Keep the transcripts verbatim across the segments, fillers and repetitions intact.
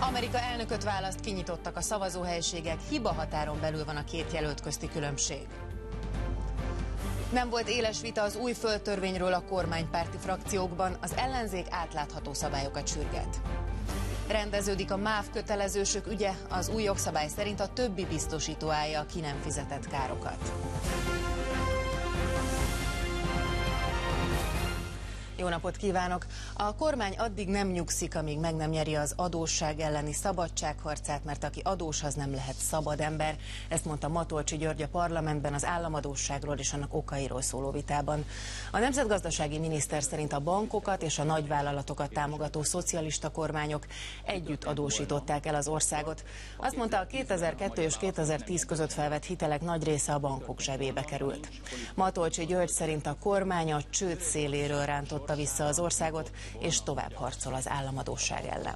Amerika elnököt választ, kinyitottak a szavazóhelyiségek, hibahatáron belül van a két jelölt közti különbség. Nem volt éles vita az új földtörvényről a kormánypárti frakciókban, az ellenzék átlátható szabályokat sürget. Rendeződik a MÁV kötelezősök ügye, az új jogszabály szerint a többi biztosító állja a ki nem fizetett károkat. Jó napot kívánok! A kormány addig nem nyugszik, amíg meg nem nyeri az adósság elleni szabadságharcát, mert aki adós, az nem lehet szabad ember. Ezt mondta Matolcsy György a parlamentben az államadósságról és annak okairól szóló vitában. A nemzetgazdasági miniszter szerint a bankokat és a nagyvállalatokat támogató szocialista kormányok együtt adósították el az országot. Azt mondta, a kétezer-kettő és kétezer-tíz között felvett hitelek nagy része a bankok zsebébe került. Matolcsy György szerint a kormány a csőd széléről rántotta vissza az országot, és tovább harcol az államadósság ellen.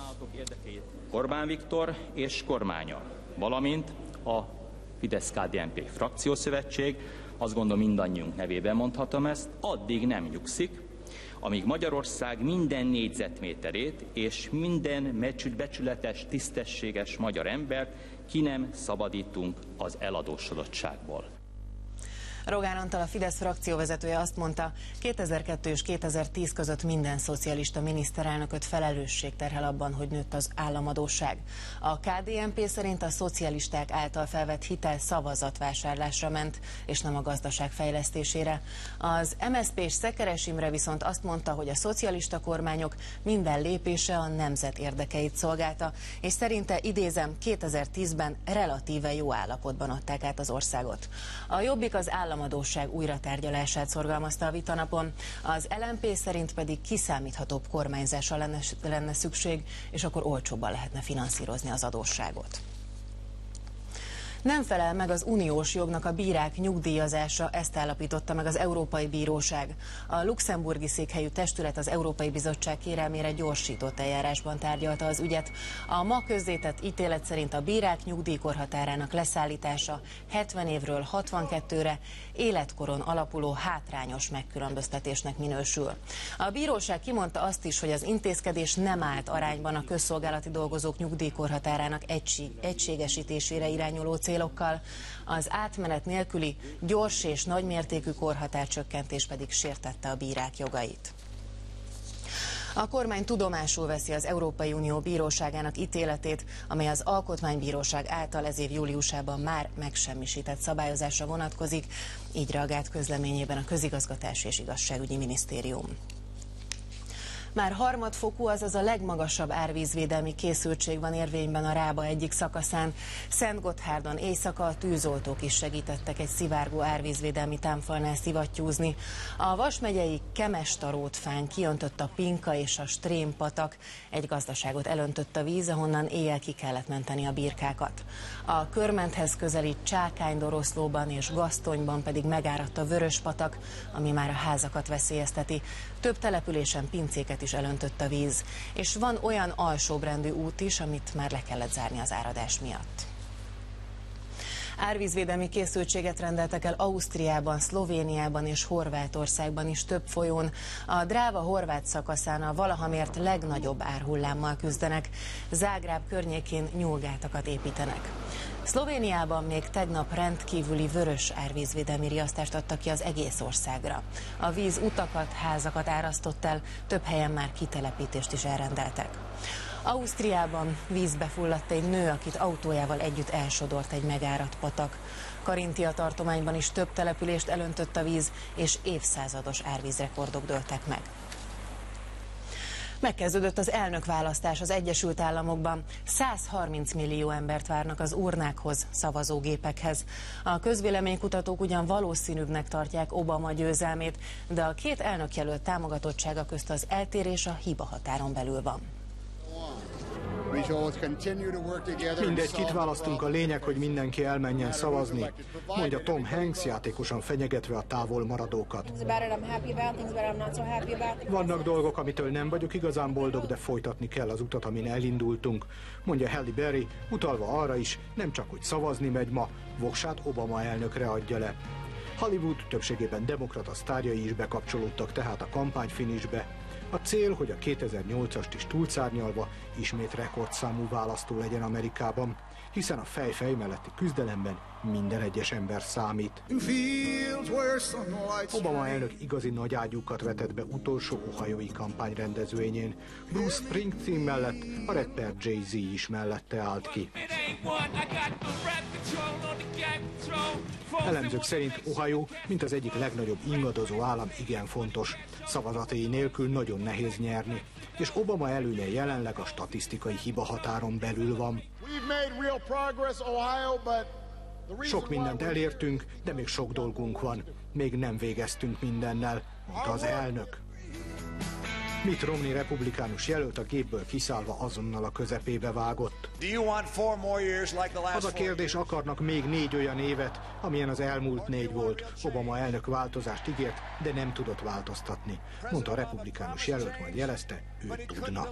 Orbán Viktor és kormánya, valamint a Fidesz-ká dé en pé frakciószövetség, azt gondolom mindannyiunk nevében mondhatom ezt, addig nem nyugszik, amíg Magyarország minden négyzetméterét és minden becsületes, tisztességes magyar embert ki nem szabadítunk az eladósodottságból. Rogán Antal, a Fidesz frakcióvezetője azt mondta, kétezer-kettő és kétezer-tíz között minden szocialista miniszterelnököt felelősség terhel abban, hogy nőtt az államadósság. A ká dé en pé szerint a szocialisták által felvett hitel szavazatvásárlásra ment, és nem a gazdaság fejlesztésére. Az em es zé pés Szekeres Imre viszont azt mondta, hogy a szocialista kormányok minden lépése a nemzet érdekeit szolgálta, és szerinte, idézem, kétezer-tízben relatíve jó állapotban adták át az országot. A Jobbik az állam államadósság újratárgyalását szorgalmazta a vitanapon, az el em pé szerint pedig kiszámíthatóbb kormányzásra lenne, lenne szükség, és akkor olcsóbban lehetne finanszírozni az adósságot. Nem felel meg az uniós jognak a bírák nyugdíjazása, ezt állapította meg az Európai Bíróság. A luxemburgi székhelyű testület az Európai Bizottság kérelmére gyorsított eljárásban tárgyalta az ügyet. A ma közzétett ítélet szerint a bírák nyugdíjkorhatárának leszállítása hetven évről hatvankettőre életkoron alapuló hátrányos megkülönböztetésnek minősül. A bíróság kimondta azt is, hogy az intézkedés nem állt arányban a közszolgálati dolgozók nyugdíjkorhatárának egység, egységesítésére irányuló célokkal, az átmenet nélküli gyors és nagymértékű korhatárcsökkentés pedig sértette a bírák jogait. A kormány tudomásul veszi az Európai Unió Bíróságának ítéletét, amely az Alkotmánybíróság által ez év júliusában már megsemmisített szabályozásra vonatkozik, így reagált közleményében a Közigazgatási és Igazságügyi Minisztérium. Már harmadfokú, azaz a legmagasabb árvízvédelmi készültség van érvényben a Rába egyik szakaszán. Szentgotthárdon éjszaka a tűzoltók is segítettek egy szivárgó árvízvédelmi támfalnál szivattyúzni. A Vas megyei Kemestarótfán kiöntött a Pinka és a Strém patak. Egy gazdaságot elöntött a víz, ahonnan éjjel ki kellett menteni a birkákat. A Körmenthez közeli Csákány-Doroszlóban és Gasztonyban pedig megáradt a Vöröspatak, ami már a házakat veszélyezteti. Több településen pincéket is elöntött a víz, és van olyan alsóbrendű út is, amit már le kellett zárni az áradás miatt. Árvízvédelmi készültséget rendeltek el Ausztriában, Szlovéniában és Horvátországban is több folyón. A Dráva-horvát szakaszán a valaha mért legnagyobb árhullámmal küzdenek. Zágráb környékén nyúlgátakat építenek. Szlovéniában még tegnap rendkívüli vörös árvízvédelmi riasztást adtak ki az egész országra. A víz utakat, házakat árasztott el, több helyen már kitelepítést is elrendeltek. Ausztriában vízbe fulladt egy nő, akit autójával együtt elsodort egy megáradt patak. Karintia tartományban is több települést elöntött a víz, és évszázados árvízrekordok dőltek meg. Megkezdődött az elnökválasztás az Egyesült Államokban. száz harminc millió embert várnak az urnákhoz, szavazógépekhez. A közvéleménykutatók ugyan valószínűbbnek tartják Obama győzelmét, de a két elnökjelölt támogatottsága közt az eltérés a hibahatáron belül van. Mindegy, kit választunk, a lényeg, hogy mindenki elmenjen szavazni, mondja Tom Hanks, játékosan fenyegetve a távol maradókat. Vannak dolgok, amitől nem vagyok igazán boldog, de folytatni kell az utat, amin elindultunk, mondja Halle Berry, utalva arra is, nem csak hogy szavazni megy ma, voksát Obama elnökre adja le. Hollywood többségében demokrata sztárjai is bekapcsolódtak tehát a kampányfinisbe. A cél, hogy a kétezer-nyolcast is túlszárnyalva ismét rekordszámú választó legyen Amerikában, hiszen a fej-fej melletti küzdelemben minden egyes ember számít. Obama elnök igazi nagyágyúkat vetett be utolsó ohiói kampányrendezvényén. Bruce Springsteen mellett a rapper Jay-Z is mellette állt ki. Elemzők szerint Ohio, mint az egyik legnagyobb ingadozó állam, igen fontos. Szavazatai nélkül nagyon nehéz nyerni, és Obama előnye jelenleg a statisztikai hibahatáron belül van. Sok mindent elértünk, de még sok dolgunk van. Még nem végeztünk mindennel, mondta az elnök. Mitt Romney republikánus jelölt a gépből kiszállva azonnal a közepébe vágott. Az a kérdés, akarnak még négy olyan évet, amilyen az elmúlt négy volt. Obama elnök változást ígért, de nem tudott változtatni. Mondta a republikánus jelölt, majd jelezte, ő tudna.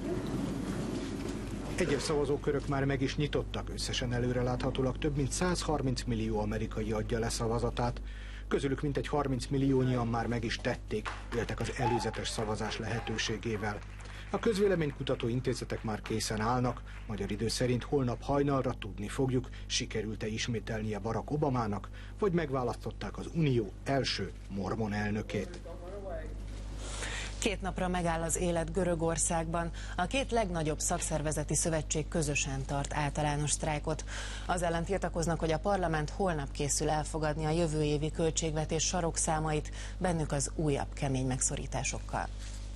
Egyes szavazókörök már meg is nyitottak, összesen előreláthatólag több mint százharminc millió amerikai adja le szavazatát. Közülük mintegy harminc milliónyian már meg is tették, éltek az előzetes szavazás lehetőségével. A közvéleménykutató intézetek már készen állnak, magyar idő szerint holnap hajnalra tudni fogjuk, sikerült-e ismételnie Barack Obamának, vagy megválasztották az Unió első mormon elnökét. Két napra megáll az élet Görögországban. A két legnagyobb szakszervezeti szövetség közösen tart általános sztrájkot. Az ellen tiltakoznak, hogy a parlament holnap készül elfogadni a jövő évi költségvetés sarokszámait, bennük az újabb kemény megszorításokkal.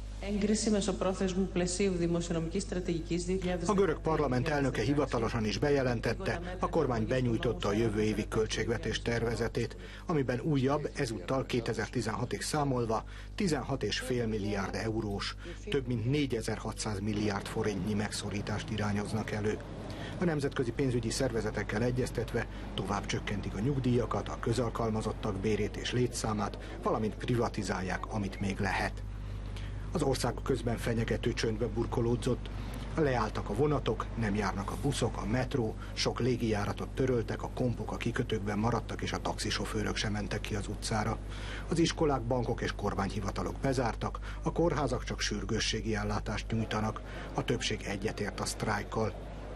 A görög parlament elnöke hivatalosan is bejelentette, a kormány benyújtotta a jövő évi költségvetés tervezetét, amiben újabb, ezúttal kétezer-tizenhatig számolva tizenhat egész öt milliárd eurós, több mint négyezer-hatszáz milliárd forintnyi megszorítást irányoznak elő. A nemzetközi pénzügyi szervezetekkel egyeztetve tovább csökkentik a nyugdíjakat, a közalkalmazottak bérét és létszámát, valamint privatizálják, amit még lehet. Az ország közben fenyegető csöndbe burkolódzott. Leálltak a vonatok, nem járnak a buszok, a metró, sok légijáratot töröltek, a kompok a kikötőkben maradtak, és a taxisofőrök sem mentek ki az utcára. Az iskolák, bankok és kormányhivatalok bezártak, a kórházak csak sürgősségi ellátást nyújtanak. A többség egyetért a sztrájkkal.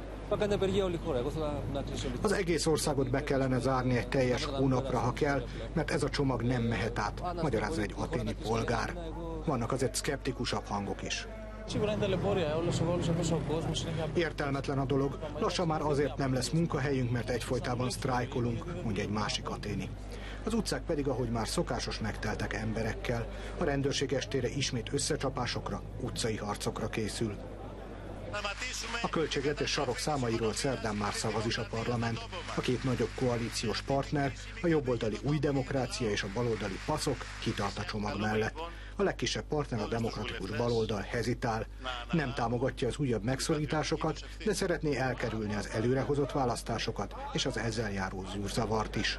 Az egész országot be kellene zárni egy teljes hónapra, ha kell, mert ez a csomag nem mehet át, magyarázza egy aténi polgár. Vannak azért szkeptikusabb hangok is. Értelmetlen a dolog, lassan már azért nem lesz munkahelyünk, mert egyfolytában sztrájkolunk, mondja egy másik aténi. Az utcák pedig, ahogy már szokásos, megteltek emberekkel. A rendőrség estére ismét összecsapásokra, utcai harcokra készül. A költségvetés sarokszámairól szerdán már szavaz is a parlament. A két nagyobb koalíciós partner, a jobboldali Új Demokrácia és a baloldali PASZok kitart a csomag mellett. A legkisebb partner, a demokratikus baloldal hezitál. Nem támogatja az újabb megszorításokat, de szeretné elkerülni az előrehozott választásokat és az ezzel járó zűrzavart is.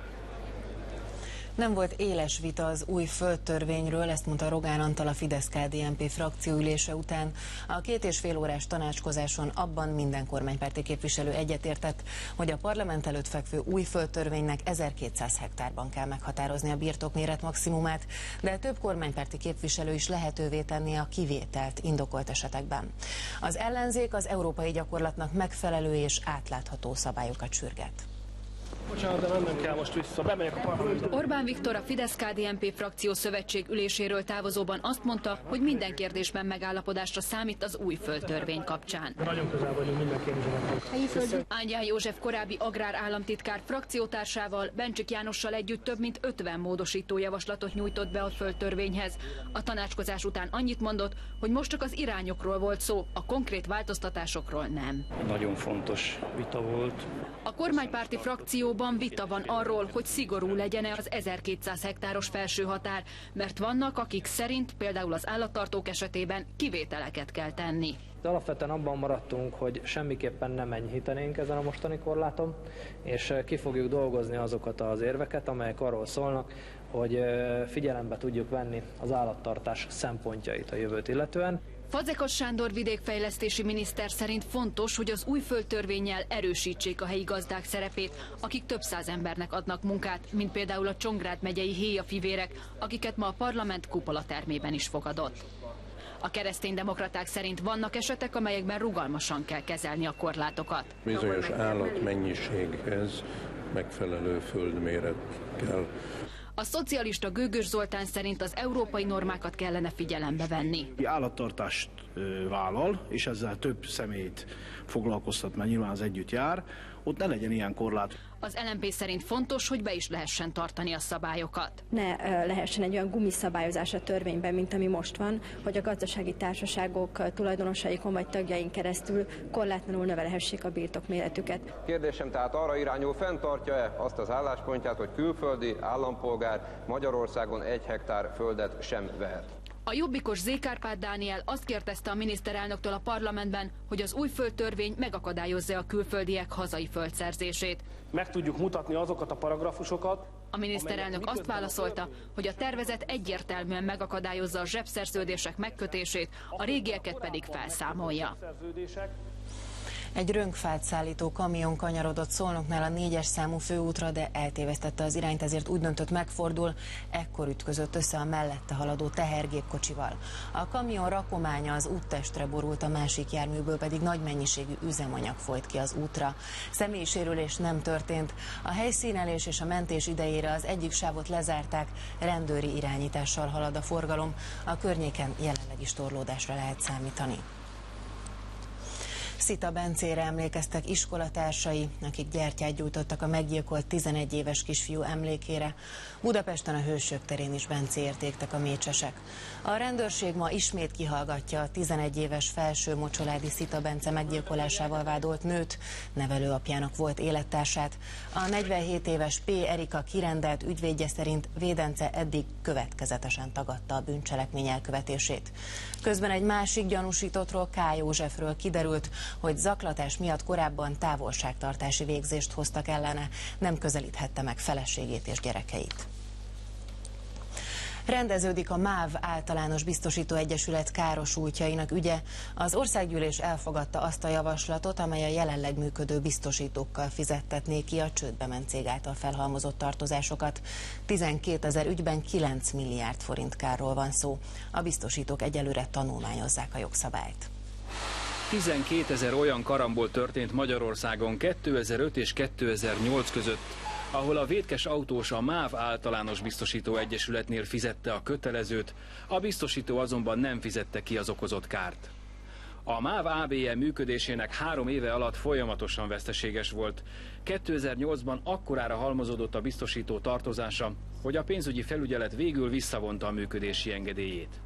Nem volt éles vita az új földtörvényről, ezt mondta Rogán Antal a Fidesz-ká dé en pé frakcióülése után. A két és fél órás tanácskozáson abban minden kormánypárti képviselő egyetértett, hogy a parlament előtt fekvő új földtörvénynek ezerkétszáz hektárban kell meghatározni a birtokméret maximumát, de több kormánypárti képviselő is lehetővé tenni a kivételt indokolt esetekben. Az ellenzék az európai gyakorlatnak megfelelő és átlátható szabályokat sürget. Bocsánat, de mennem kell most vissza, bemegyek a parlamentbe. Orbán Viktor a Fidesz-ká dé en pé frakció szövetség üléséről távozóban azt mondta, hogy minden kérdésben megállapodásra számít az új földtörvény kapcsán. Nagyon közel vagyunk minden kérdésben. Ángyán József korábbi agrárállamtitkár frakciótársával, Bencsik Jánossal együtt több mint ötven módosító javaslatot nyújtott be a földtörvényhez. A tanácskozás után annyit mondott, hogy most csak az irányokról volt szó, a konkrét változtatásokról nem. Nagyon fontos vita volt. A kormánypárti frakcióban vita van arról, hogy szigorú legyen-e az ezerkétszáz hektáros felső határ, mert vannak, akik szerint például az állattartók esetében kivételeket kell tenni. De alapvetően abban maradtunk, hogy semmiképpen nem enyhítenénk ezen a mostani korláton, és ki fogjuk dolgozni azokat az érveket, amelyek arról szólnak, hogy figyelembe tudjuk venni az állattartás szempontjait a jövőt illetően. Fazekas Sándor vidékfejlesztési miniszter szerint fontos, hogy az új földtörvénnyel erősítsék a helyi gazdák szerepét, akik több száz embernek adnak munkát, mint például a Csongrád megyei héjafivérek, akiket ma a parlament kupola termében is fogadott. A kereszténydemokraták szerint vannak esetek, amelyekben rugalmasan kell kezelni a korlátokat. Bizonyos állatmennyiséghez megfelelő földméret kell. A szocialista Gőgös Zoltán szerint az európai normákat kellene figyelembe venni. Állattartást vállal, és ezzel több személyt foglalkoztat, mert nyilván az együtt jár, ott ne legyen ilyen korlát. Az el em pé szerint fontos, hogy be is lehessen tartani a szabályokat. Ne lehessen egy olyan gumiszabályozás a törvényben, mint ami most van, hogy a gazdasági társaságok tulajdonosaikon vagy tagjain keresztül korlátlanul növelhessék a birtokméretüket. Kérdésem tehát arra irányul, fenntartja-e azt az álláspontját, hogy külföldi állampolgár Magyarországon egy hektár földet sem vehet? A jobbikos Zé-Kárpát Dániel azt kérdezte a miniszterelnöktől a parlamentben, hogy az új földtörvény megakadályozza a külföldiek hazai földszerzését. Meg tudjuk mutatni azokat a paragrafusokat. A miniszterelnök azt válaszolta, hogy a tervezet egyértelműen megakadályozza a zsebszerződések megkötését, a régieket pedig felszámolja. Egy rönkfát szállító kamion kanyarodott Szolnoknál a négyes számú főútra, de eltévesztette az irányt, ezért úgy döntött, megfordul, ekkor ütközött össze a mellette haladó tehergépkocsival. A kamion rakománya az úttestre borult, a másik járműből pedig nagy mennyiségű üzemanyag folyt ki az útra. Személyi sérülés nem történt. A helyszínelés és a mentés idejére az egyik sávot lezárták, rendőri irányítással halad a forgalom. A környéken jelenleg is torlódásra lehet számítani. Szita Bencére emlékeztek iskolatársai, akik gyertyát gyújtottak a meggyilkolt tizenegy éves kisfiú emlékére. Budapesten a Hősök terén is Bencéért égtek a mécsesek. A rendőrség ma ismét kihallgatja a tizenegy éves Felső Mocsoládi Szita Bence meggyilkolásával vádolt nőt, nevelőapjának volt élettársát. A negyvenhét éves P. Erika kirendelt ügyvédje szerint védence eddig következetesen tagadta a bűncselekmény elkövetését. Közben egy másik gyanúsítottról, K. Józsefről kiderült, hogy zaklatás miatt korábban távolságtartási végzést hoztak ellene, nem közelíthette meg feleségét és gyerekeit. Rendeződik a MÁV Általános Biztosító Egyesület károsultjainak ügye. Az országgyűlés elfogadta azt a javaslatot, amely a jelenleg működő biztosítókkal fizettetné ki a csődbe ment cég által felhalmozott tartozásokat. tizenkétezer ügyben kilenc milliárd forint kárról van szó. A biztosítók egyelőre tanulmányozzák a jogszabályt. tizenkétezer olyan karambol történt Magyarországon kétezer-öt és kétezer-nyolc között, ahol a vétkes autós a MÁV Általános Biztosító Egyesületnél fizette a kötelezőt, a biztosító azonban nem fizette ki az okozott kárt. A MÁV á bé é működésének három éve alatt folyamatosan veszteséges volt. kétezer-nyolcban akkorára halmozódott a biztosító tartozása, hogy a pénzügyi felügyelet végül visszavonta a működési engedélyét.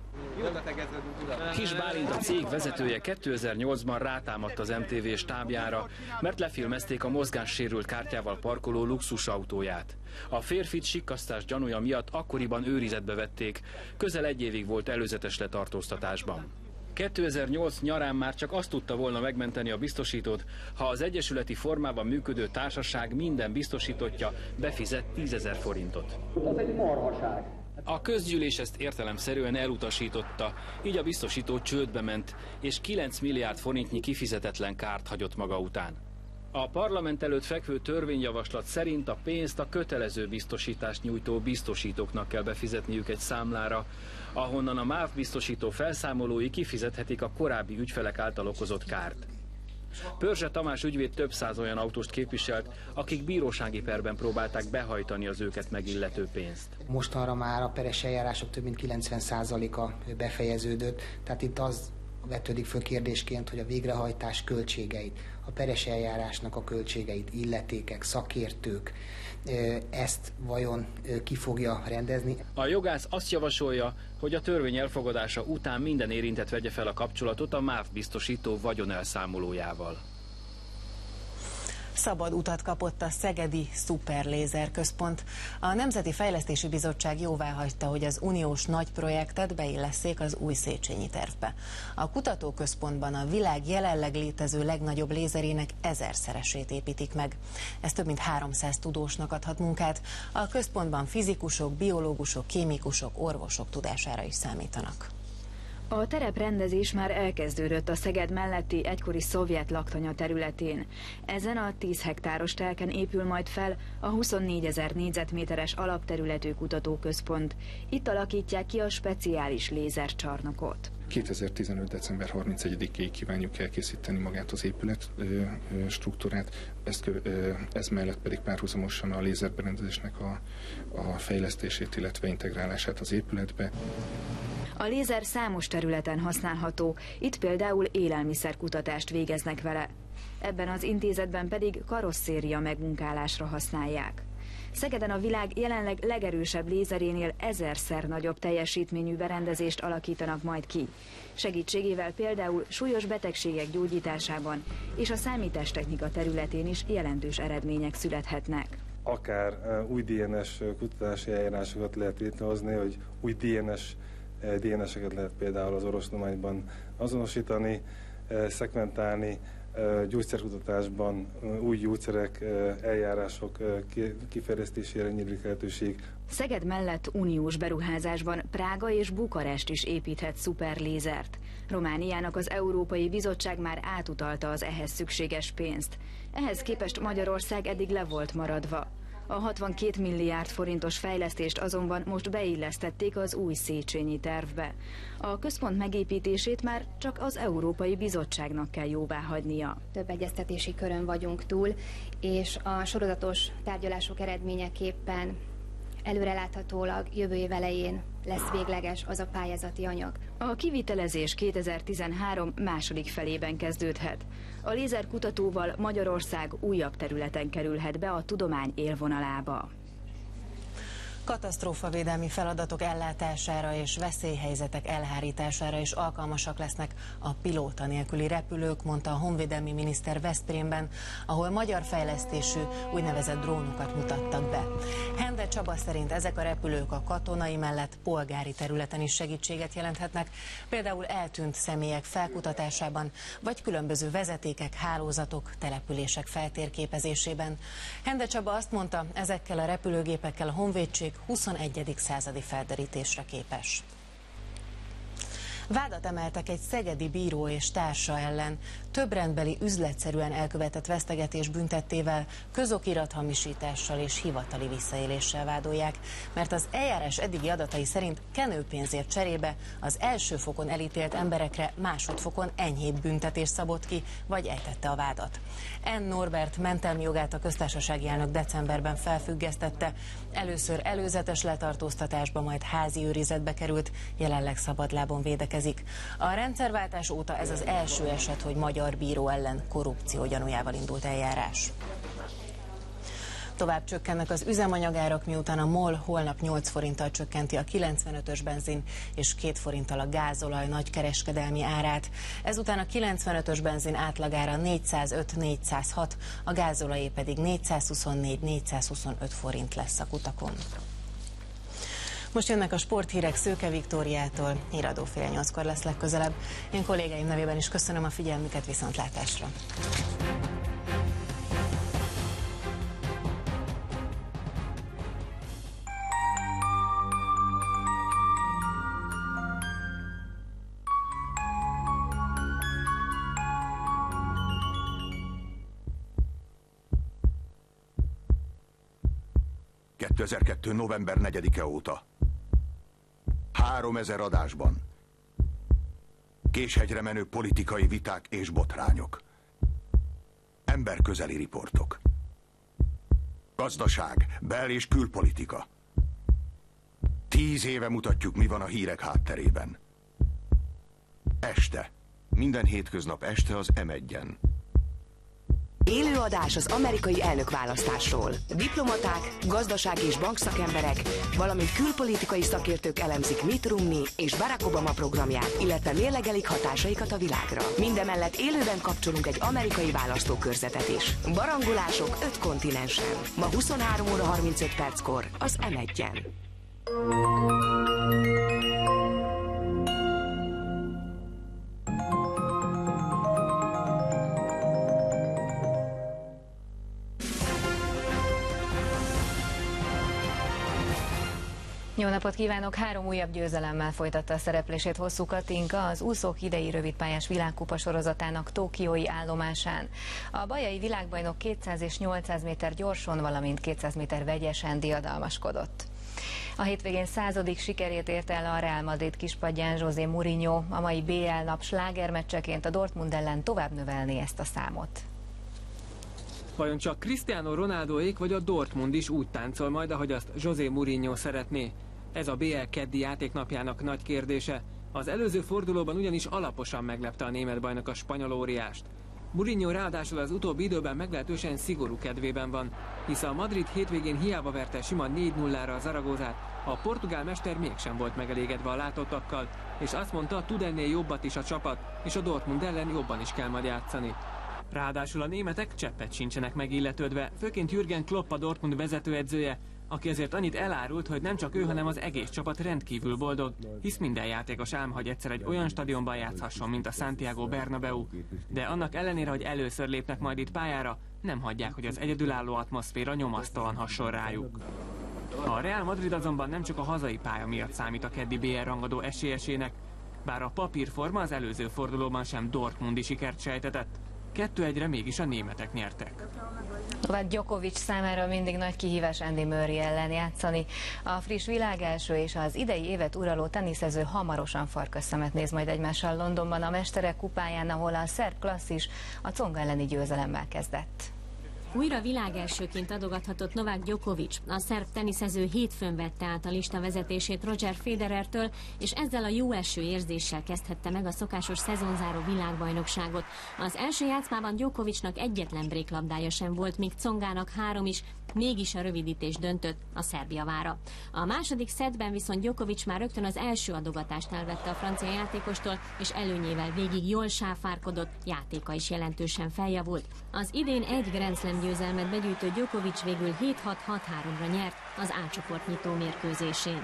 Kis Bálint, a cég vezetője kétezer-nyolcban rátámadt az em té vé stábjára, mert lefilmezték a mozgássérült kártyával parkoló luxusautóját. A férfit sikkasztás gyanúja miatt akkoriban őrizetbe vették, közel egy évig volt előzetes letartóztatásban. kétezer-nyolc nyarán már csak azt tudta volna megmenteni a biztosítót, ha az egyesületi formában működő társaság minden biztosítottja befizet tízezer forintot. Ez egy marhaság. A közgyűlés ezt értelemszerűen elutasította, így a biztosító csődbe ment, és kilenc milliárd forintnyi kifizetetlen kárt hagyott maga után. A parlament előtt fekvő törvényjavaslat szerint a pénzt a kötelező biztosítást nyújtó biztosítóknak kell befizetniük egy számlára, ahonnan a MÁV biztosító felszámolói kifizethetik a korábbi ügyfelek által okozott kárt. Pörzse Tamás ügyvéd több száz olyan autóst képviselt, akik bírósági perben próbálták behajtani az őket megillető pénzt. Mostanra már a peres eljárások több mint kilencven százaléka befejeződött, tehát itt az vetődik föl kérdésként, hogy a végrehajtás költségeit, a peres eljárásnak a költségeit, illetékek, szakértők, ezt vajon ki fogja rendezni? A jogász azt javasolja, hogy a törvény elfogadása után minden érintett vegye fel a kapcsolatot a MÁV biztosító vagyonelszámolójával. Szabad utat kapott a szegedi Szuperlézer Központ. A Nemzeti Fejlesztési Bizottság jóváhagyta, hogy az uniós nagy projektet beillesszék az új Széchenyi tervbe. A kutatóközpontban a világ jelenleg létező legnagyobb lézerének ezerszeresét építik meg. Ez több mint háromszáz tudósnak adhat munkát. A központban fizikusok, biológusok, kémikusok, orvosok tudására is számítanak. A tereprendezés már elkezdődött a Szeged melletti egykori szovjet laktanya területén. Ezen a tíz hektáros telken épül majd fel a huszonnégyezer négyzetméteres alapterületű kutatóközpont. Itt alakítják ki a speciális lézercsarnokot. kétezer-tizenöt. december harmincegyedikéig kívánjuk elkészíteni magát az épület struktúrát, ezt, ez mellett pedig párhuzamosan a lézerberendezésnek a, a fejlesztését, illetve integrálását az épületbe. A lézer számos területen használható, itt például élelmiszerkutatást végeznek vele. Ebben az intézetben pedig karosszéria megmunkálásra használják. Szegeden a világ jelenleg legerősebb lézerénél ezerszer nagyobb teljesítményű berendezést alakítanak majd ki. Segítségével például súlyos betegségek gyógyításában és a számítástechnika területén is jelentős eredmények születhetnek. Akár új dé en es kutatási eljárásokat lehet létrehozni, hogy új dé en es dé en eseket lehet például az orvostudományban azonosítani, szegmentálni, gyógyszerkutatásban új gyógyszerek, eljárások kifejlesztésére nyílik lehetőség. Szeged mellett uniós beruházásban Prága és Bukarest is építhet szuperlézert. Romániának az Európai Bizottság már átutalta az ehhez szükséges pénzt. Ehhez képest Magyarország eddig le volt maradva. A hatvankét milliárd forintos fejlesztést azonban most beillesztették az új Széchenyi tervbe. A központ megépítését már csak az Európai Bizottságnak kell jóváhagynia. Több egyeztetési körön vagyunk túl, és a sorozatos tárgyalások eredményeképpen előreláthatólag jövő év elején lesz végleges az a pályázati anyag. A kivitelezés kétezer-tizenhárom második felében kezdődhet. A lézerkutatóval Magyarország újabb területen kerülhet be a tudomány élvonalába. Katasztrófavédelmi feladatok ellátására és veszélyhelyzetek elhárítására is alkalmasak lesznek a pilóta nélküli repülők, mondta a honvédelmi miniszter Veszprémben, ahol magyar fejlesztésű úgynevezett drónokat mutattak be. Hende Csaba szerint ezek a repülők a katonai mellett polgári területen is segítséget jelenthetnek, például eltűnt személyek felkutatásában, vagy különböző vezetékek, hálózatok, települések feltérképezésében. Hende Csaba azt mondta, ezekkel a repülőgépekkel a honvédség huszonegyedik századi felderítésre képes. Vádat emeltek egy szegedi bíró és társa ellen. Több rendbeli üzletszerűen elkövetett vesztegetés büntettével, közokirathamisítással és hivatali visszaéléssel vádolják, mert az eljárás eddigi adatai szerint kenőpénzért cserébe az első fokon elítélt emberekre másodfokon enyhébb büntetést szabott ki, vagy ejtette a vádat. N. Norbert mentelmi jogát a köztársasági elnök decemberben felfüggesztette. Először előzetes letartóztatásba, majd házi őrizetbe került, jelenleg szabadlábon védekezik. A rendszerváltás óta ez az első eset, hogy magyar bíró ellen korrupció gyanújával indult eljárás. Tovább csökkennek az üzemanyagárak, miután a MOL holnap nyolc forinttal csökkenti a kilencvenötös benzin és két forinttal a gázolaj nagykereskedelmi árát. Ezután a kilencvenötös benzin átlagára négyszázöt négyszázhat, a gázolajé pedig négyszázhuszonnégy négyszázhuszonöt forint lesz a kutakon. Most jönnek a sporthírek Szőke Viktóriától, híradó fél nyolckor lesz legközelebb. Én kollégáim nevében is köszönöm a figyelmüket, viszontlátásra! kétezer-kettő. november negyedike óta háromezer adásban késhegyre menő politikai viták és botrányok, emberközeli riportok, gazdaság, bel- és külpolitika. Tíz éve mutatjuk, mi van a hírek hátterében. Este, minden hétköznap este az em egyen. Élőadás az amerikai elnökválasztásról. Diplomaták, gazdasági és bankszakemberek, valamint külpolitikai szakértők elemzik Mitt Romney és Barack Obama programját, illetve mérlegelik hatásaikat a világra. Mindemellett élőben kapcsolunk egy amerikai választókörzetet is. Barangolások öt kontinensen. Ma huszonhárom óra harmincöt perckor az em egyen. Jó napot kívánok! Három újabb győzelemmel folytatta a szereplését Hosszú Katinka az úszók idei rövidpályás világkupa sorozatának tokiói állomásán. A bajai világbajnok kétszáz és nyolcszáz méter gyorson, valamint kétszáz méter vegyesen diadalmaskodott. A hétvégén századik sikerét érte el a Real Madrid kispadján José Mourinho. A mai bé el nap slágermeccseként a Dortmund ellen tovább növelné ezt a számot. Vajon csak Cristiano Ronaldoék vagy a Dortmund is úgy táncol majd, ahogy azt José Mourinho szeretné? Ez a bé el keddi játéknapjának nagy kérdése. Az előző fordulóban ugyanis alaposan meglepte a német bajnok a spanyol óriást. Mourinho ráadásul az utóbbi időben meglehetősen szigorú kedvében van, hisz a Madrid hétvégén hiába verte sima négy nullára a Zaragozát, a portugál mester mégsem volt megelégedve a látottakkal, és azt mondta, tud ennél jobbat is a csapat, és a Dortmund ellen jobban is kell majd játszani. Ráadásul a németek cseppet sincsenek megilletődve, főként Jürgen Klopp, a Dortmund vezetőedzője, aki ezért annyit elárult, hogy nem csak ő, hanem az egész csapat rendkívül boldog, hisz minden játékos álma, hogy egyszer egy olyan stadionban játszhasson, mint a Santiago Bernabéu. De annak ellenére, hogy először lépnek majd itt pályára, nem hagyják, hogy az egyedülálló atmoszféra nyomasztóan hasson rájuk. A Real Madrid azonban nem csak a hazai pálya miatt számít a keddi bé el rangadó esélyesének, bár a papírforma az előző fordulóban sem dortmundi sikert sejtetett. Kettő egyre mégis a németek nyertek. Novák Djokovic számára mindig nagy kihívás Andy Murray ellen játszani. A friss világelső és az idei évet uraló teniszező hamarosan farkasszemet néz majd egymással Londonban a Mesterek kupáján, ahol a szerb klasszis a Tsonga elleni győzelemmel kezdett. Újra világelsőként adogathatott Novák Djokovic. A szerb teniszező hétfőn vette át a lista vezetését Roger Federertől, és ezzel a jó eső érzéssel kezdhette meg a szokásos szezonzáró világbajnokságot. Az első játszmában Djokovicnak egyetlen bréklabdája sem volt, míg Tsongának három is, mégis a rövidítés döntött a szerb javára. A második szettben viszont Djokovic már rögtön az első adogatást elvette a francia játékostól, és előnyével végig jól sáfárkodott, játéka is jelentősen feljavult. Az idén egy Grand Slam győzelmet begyűjtő Djokovic végül hét hat hat háromra nyert az A csoport nyitó mérkőzésén.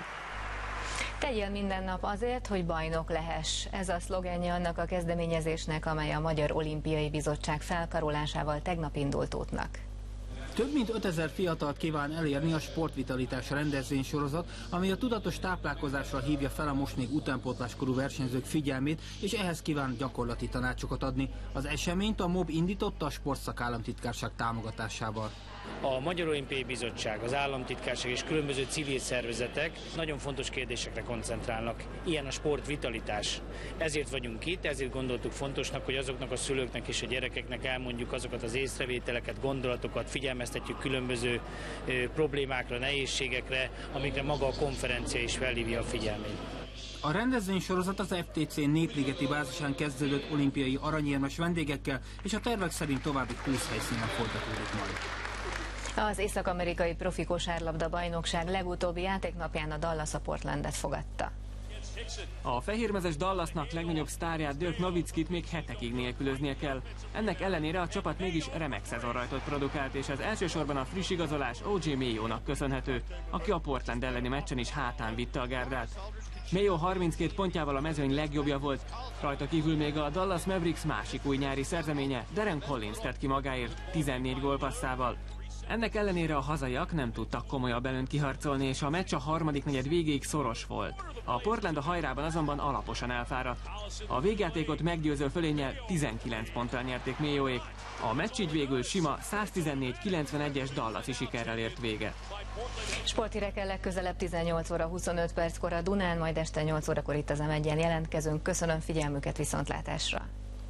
Tegyél minden nap azért, hogy bajnok lehess. Ez a szlogenje annak a kezdeményezésnek, amely a Magyar Olimpiai Bizottság felkarolásával tegnap indult útnak. Több mint ötezer fiatalt kíván elérni a Sportvitalitás rendezvénysorozat, amely a tudatos táplálkozásra hívja fel a most még utánpótláskorú versenyzők figyelmét, és ehhez kíván gyakorlati tanácsokat adni. Az eseményt a MOB indította a Sportszak Államtitkárság támogatásával. A Magyar Olimpiai Bizottság, az Államtitkárság és különböző civil szervezetek nagyon fontos kérdésekre koncentrálnak. Ilyen a sportvitalitás. Ezért vagyunk itt, ezért gondoltuk fontosnak, hogy azoknak a szülőknek és a gyerekeknek elmondjuk azokat az észrevételeket, gondolatokat, figyelmeztetjük különböző ö, problémákra, nehézségekre, amikre maga a konferencia is felhívja a figyelmét. A rendezvénysorozat az ef té cé Népligeti bázisán kezdődött olimpiai aranyérmes vendégekkel, és a tervek szerint további húsz helyszínen folytatódik majd. Az észak-amerikai profi kosárlabda bajnokság legutóbbi játéknapján a Dallas a Portlandet fogadta. A fehérmezes Dallasnak legnagyobb sztárját, Dirk Nowitzkit még hetekig nélkülöznie kell. Ennek ellenére a csapat mégis remek szezonrajtot produkált, és ez elsősorban a friss igazolás o jé Mayo-nak köszönhető, aki a Portland elleni meccsen is hátán vitte a gárdát. Mayo harminckét pontjával a mezőny legjobbja volt, rajta kívül még a Dallas Mavericks másik új nyári szerzeménye, Darren Collins tett ki magáért tizennégy gólpasszával. Ennek ellenére a hazaiak nem tudtak komolyabb előnyt kiharcolni, és a meccs a harmadik negyed végéig szoros volt. A Portland a hajrában azonban alaposan elfáradt. A végjátékot meggyőző fölénnyel tizenkilenc ponttal nyerték Mayoék. A meccs így végül sima száztizennégy kilencvenegyes Dallasi sikerrel ért véget. Sporthírekkel legközelebb tizennyolc óra huszonöt perckor a Dunán, majd este nyolc órakor itt az em egyen jelentkezünk. Köszönöm figyelmüket, viszontlátásra!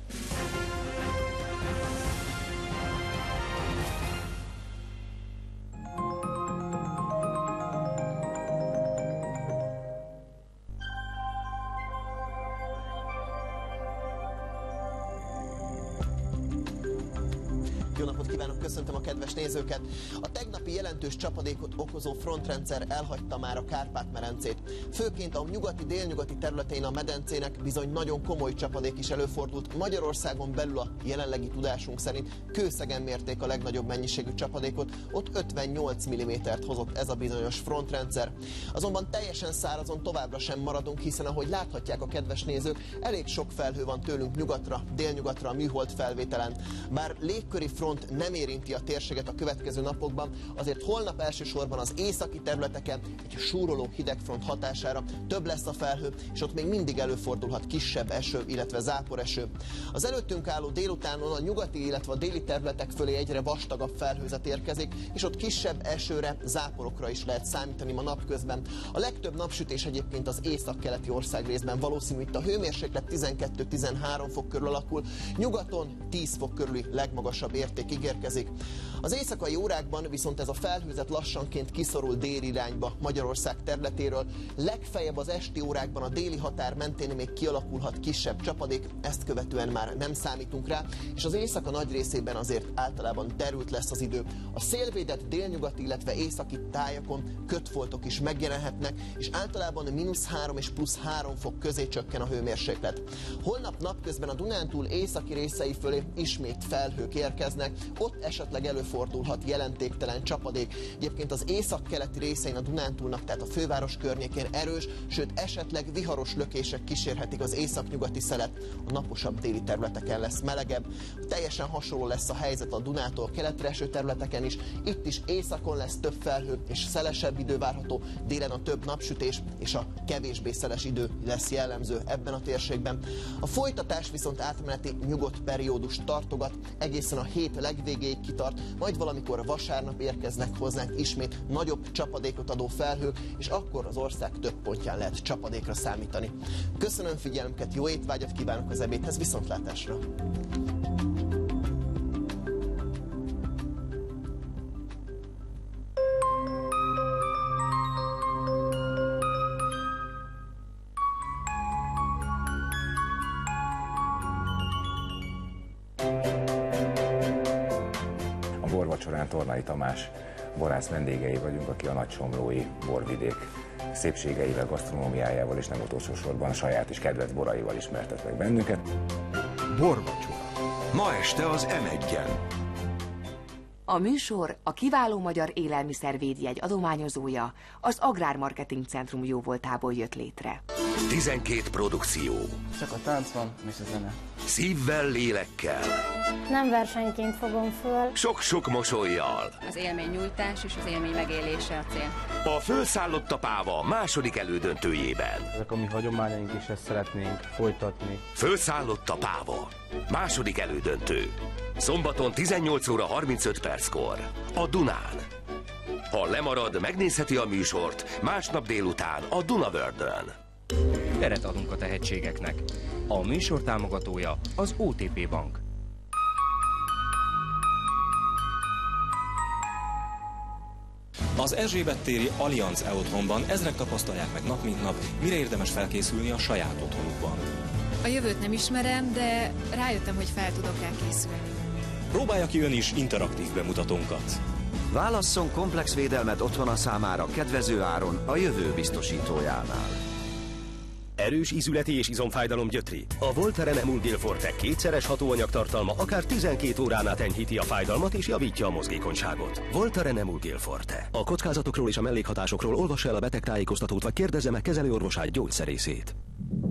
Jó napot kívánok, köszöntöm a kedves nézőket! A tegnapi jelentős csapadékot okozó frontrendszer elhagyta már a Kárpát-medencét. Főként a nyugati-délnyugati területein a medencének bizony nagyon komoly csapadék is előfordult. Magyarországon belül a jelenlegi tudásunk szerint Kőszegen mérték a legnagyobb mennyiségű csapadékot, ott ötvennyolc millimétert hozott ez a bizonyos frontrendszer. Azonban teljesen szárazon továbbra sem maradunk, hiszen ahogy láthatják a kedves nézők, elég sok felhő van tőlünk nyugatra, délnyugatra a műhold felvételen. Bár légköri front nem nem érinti a térséget a következő napokban, azért holnap elsősorban az északi területeken egy súroló hidegfront hatására több lesz a felhő, és ott még mindig előfordulhat kisebb eső, illetve záporeső. Az előttünk álló délutánon a nyugati, illetve a déli területek fölé egyre vastagabb felhőzet érkezik, és ott kisebb esőre, záporokra is lehet számítani ma napközben. A legtöbb napsütés egyébként az északkeleti országrészben valószínű, itt a hőmérséklet tizenkettő-tizenhárom fok körül alakul, nyugaton tíz fok körüli legmagasabb érték ígérkezik. Az éjszakai órákban viszont ez a felhőzet lassanként kiszorul déli irányba Magyarország területéről, legfeljebb az esti órákban a déli határ mentén még kialakulhat kisebb csapadék, ezt követően már nem számítunk rá, és az éjszaka nagy részében azért általában derült lesz az idő. A szélvédett délnyugati, illetve északi tájakon kötfoltok is megjelenhetnek, és általában mínusz három és plusz három fok közé csökken a hőmérséklet. Holnap napközben a Dunántúl északi részei fölé ismét felhők érkeznek, ott esetleg előfordulhat jelentéktelen csapadék. Egyébként az északkeleti részein a Dunántúlnak, tehát a főváros környékén erős, sőt esetleg viharos lökések kísérhetik az északnyugati szelet. A naposabb déli területeken lesz melegebb. Teljesen hasonló lesz a helyzet a Dunától keletre eső területeken is. Itt is északon lesz több felhő és szelesebb idő várható, délen a több napsütés és a kevésbé szeles idő lesz jellemző ebben a térségben. A folytatás viszont átmeneti nyugodt periódus tartogat, egészen a hét legvégéig kitart, majd valamikor vasárnap érkeznek hozzánk ismét nagyobb csapadékot adó felhők, és akkor az ország több pontján lehet csapadékra számítani. Köszönöm figyelmüket, jó étvágyat kívánok az ebédhez, viszontlátásra! A borvacsorán Tornai Tamás borász vendégei vagyunk, aki a nagysomlói borvidék szépségeivel, gasztronómiájával és nem utolsó sorban saját és kedvenc boraival ismertet meg bennünket. Borvacsora. Ma este az em egyen. A műsor a kiváló magyar élelmiszervédjegy adományozója, az Agrármarketing Centrum jóvoltából jött létre. tizenkét produkció. Csak a tánc van, és a zene. Szívvel, lélekkel. Nem versenyként fogom föl. Sok-sok mosollyal. Az élménynyújtás és az élmény megélése a cél. A fölszállott a páva második elődöntőjében. Ezek a mi hagyományaink is, ezt szeretnénk folytatni. Fölszállott a páva. Második elődöntő. Szombaton tizennyolc óra harmincöt perckor. A Dunán. Ha lemarad, megnézheti a műsort másnap délután a Dunavördön. Teret adunk a tehetségeknek. A műsor támogatója az o té pé Bank. Az Erzsébet téri Allianz e-otthonban ezrek tapasztalják meg nap mint nap, mire érdemes felkészülni a saját otthonukban. A jövőt nem ismerem, de rájöttem, hogy fel tudok rá készülni. Próbálja ki ön is interaktív bemutatónkat. Válasszon komplex védelmet otthona számára kedvező áron a jövő biztosítójánál. Erős ízületi és izomfájdalom gyötri. A Voltaren Emulgil Forte kétszeres hatóanyag tartalma akár tizenkét órán át enyhíti a fájdalmat és javítja a mozgékonyságot. Voltaren Emulgil Forte. A kockázatokról és a mellékhatásokról olvassa el a betegtájékoztatót, vagy kérdezze meg kezelőorvosát, gyógyszerészét.